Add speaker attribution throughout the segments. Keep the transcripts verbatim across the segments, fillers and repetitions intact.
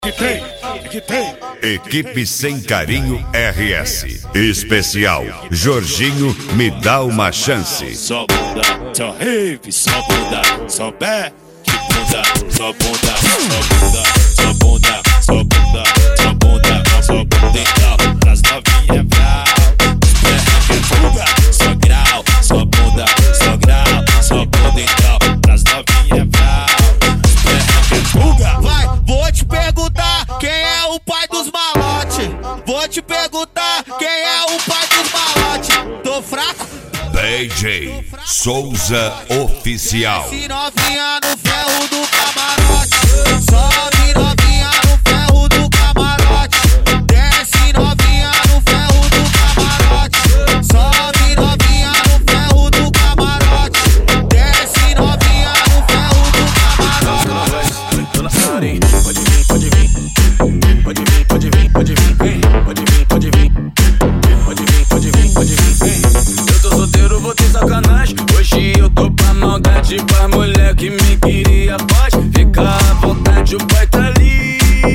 Speaker 1: Que tem, que tem.
Speaker 2: Equipe Sem Carinho R S. Especial Jorginho, me dá uma chance.
Speaker 1: Só bunda, só rave, só bunda, só pé, que bunda, só bunda, só bunda, só bunda, só bunda, só bunda, só bunda, então, pras novinhas brau. Pé, fuga, só grau, só bunda, só grau, só bunda, então, pras novinhas brau. Pé, fuga.
Speaker 3: Vai, vou te perguntar quem é o pai dos malote. Vou te perguntar quem é o pai dos malote. Tô fraco?
Speaker 2: D J Souza Oficial.
Speaker 3: Desce novinha no ferro do camarote. Sobe novinha no ferro do camarote. Desce novinha no ferro do camarote. Sobe novinha no ferro do camarote. Desce novinha no ferro do camarote.
Speaker 4: Pode vir, pode vir. Pode vir, pode vir, pode vir. Pode vir, pode vir. Pode vir, pode vir, pode vir. Eu tô solteiro, vou ter sacanagem. Hoje eu tô pra maldade, pra mulher que me queria pode ficar à vontade, o pai tá ali.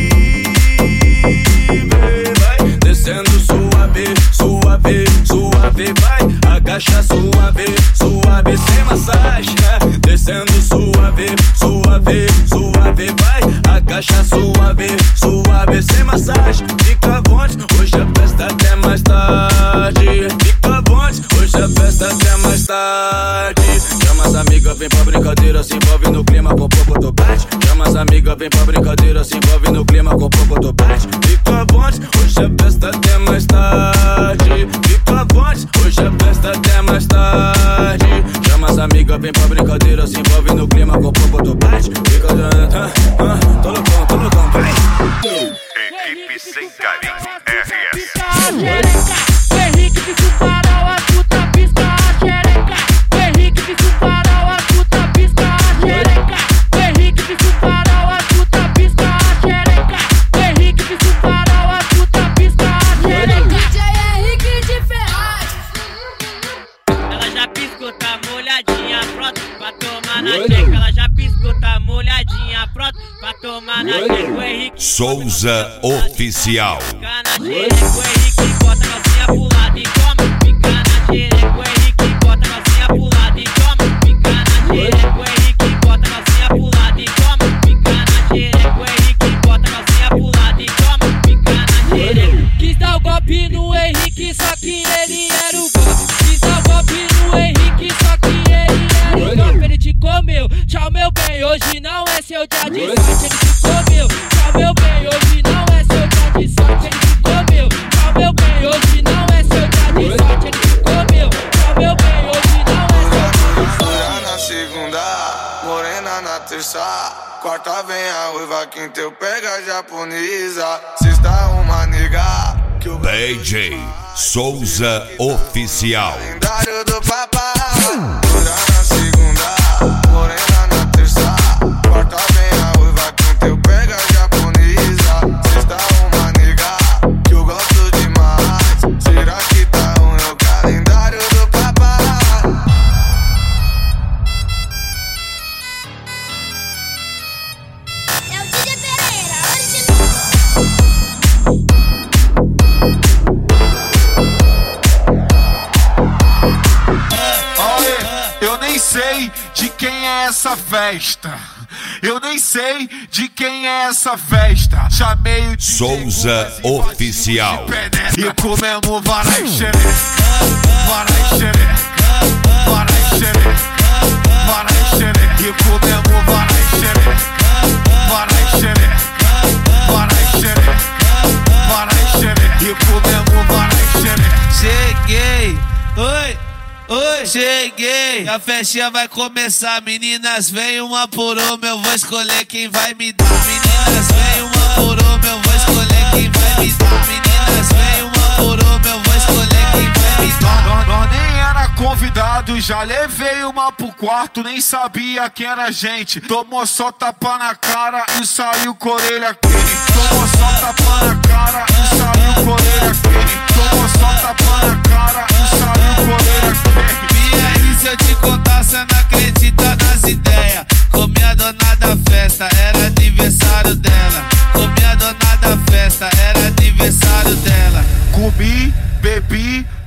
Speaker 4: Vai descendo suave, suave, suave, vai. Agacha suave, suave, sem massagem. Descendo suave, suave, suave, vai. Agacha suave, suave, sem massagem. Fica à vontade, hoje a festa até mais tarde. Fica à vontade, hoje a festa até mais tarde. Chama as amigas, vem pra brincadeira, se envolve no clima com pouco do bate. Chama as amigas, vem pra brincadeira, se envolve no clima com pouco do bate. Fica à vontade, hoje a festa até mais tarde. Fica à vontade, hoje a festa até mais tarde. Chama as amigas, vem pra brincadeira, se envolve no clima com pouco do bate. Fica ah, ah, tô loucão, tô loucão, vai.
Speaker 2: Equipe Sem Carinho R S.
Speaker 5: O Henrique fez o farol, a puta pisca a xereca. O Henrique fez o farol, a puta pisca a xereca. O Henrique fez o farol, a puta pisca a xereca. O Henrique fez o farol, a puta pisca a xereca.
Speaker 6: D J Henrique de Ferraz.
Speaker 5: Ela já piscou, tá molhadinha, pronto pra tomar na xereca. Ela já piscou, tá molhadinha, pronto pra tomar na xereca. O Henrique
Speaker 2: Souza Oficial.
Speaker 5: fica na xereca. O Henrique bota a calcinha pro lado e toma. Fica na xereca. O Henrique bota a calcinha pro lado e toma. Fica na xereca. O Henrique bota a calcinha pro lado e toma. Fica na xereca. O Henrique bota a calcinha pro lado e toma. Fica na xereca. Quis dar o golpe no Henrique, só que ele era o golpe. Quis dar o golpe no Henrique, só que ele era o golpe. Ele te comeu, tchau meu bem, hoje não é seu dia de sorte. Ele te comeu, tchau meu bem, hoje não é seu dia de sorte. Ele te comeu, tchau meu bem, hoje não é seu dia de sorte. Ele te comeu, tchau meu bem, hoje não é seu dia de sorte.
Speaker 7: Loura na segunda, morena na terça, quarta vem a ruiva, quinta eu pego a japonesa, sexta uma nega que o
Speaker 2: D J Souza Oficial.
Speaker 7: calendário do papai. Loura na segunda, morena na terça, quarta vem a ruiva, quinta eu pego a japonesa, sexta uma nega que eu gosto demais. Será que tá ruim o calendário do papai?
Speaker 6: É o D J Pereira, original.
Speaker 8: Olha, eu nem sei de quem é essa festa. Eu nem sei de quem é essa festa. Chamei o D J
Speaker 2: Souza Oficial.
Speaker 8: e comemos varai xereca, varai xereca, varai xereca, varai xereca. E comemos varai xereca, varai xereca, varai xereca, varai xereca. E comemos varai xereca.
Speaker 3: Cheguei, oi, oi, cheguei. A festinha vai começar, meninas, vem uma por uma, eu vou escolher quem vai me dar. Meninas, vem uma por uma, eu vou escolher quem vai me dar. Meninas, vem uma por uma, eu vou escolher quem vai me dar.
Speaker 8: Nós, nós nem era convidado, já levei uma pro quarto, nem sabia quem era a gente. Tomou só tapa na cara e saiu com a orelha quente. Tomou só tapa na cara e saiu com a orelha quente. Tomou só tapa na cara e saiu com a orelha quente.
Speaker 3: E aí, se eu te contar, cê não acredita nas ideias. Comi a dona da festa, era aniversário dela. Comi a dona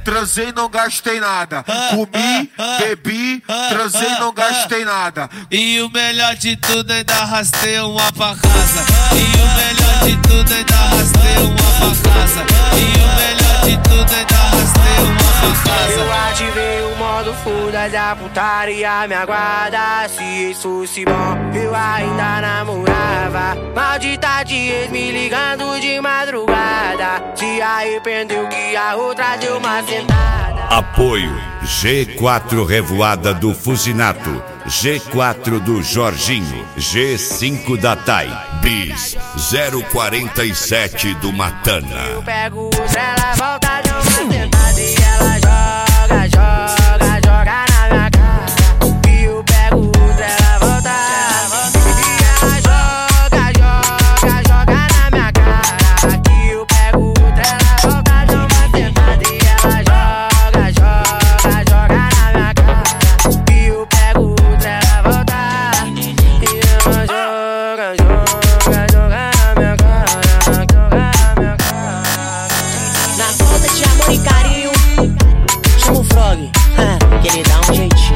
Speaker 8: transei, não gastei nada. Comi, bebi, transei, não gastei nada.
Speaker 9: E o melhor de tudo, ainda arrastei uma pra casa. E o melhor de tudo, ainda arrastei uma pra casa. E o melhor de tudo, ainda arrastei uma pra casa.
Speaker 10: Eu ativei o modo foda da putaria, me aguarda. Se isso fosse bom, eu ainda namorava. Maldita de ex me ligando de madrugada. Se arrependeu que a outra deu uma sentada.
Speaker 2: Apoio G quatro Revoada do Fusinato, G quatro do Jorginho, G cinco da Thay, Bis zero quarenta e sete do Matana.
Speaker 10: Eu pego outra, ela volta de uma sentada e ela joga, joga, joga na minha cara. E eu pego outra, ela volta e ela joga, joga, joga na minha cara. E eu pego outra, ela volta de uma sentada e ela joga, joga, joga na minha cara. E eu pego outra, ela volta e ela joga, joga, joga na minha cara, joga na minha cara.
Speaker 11: Na falta de amor e carinho, chama o Frog, que ele dá um jeitinho.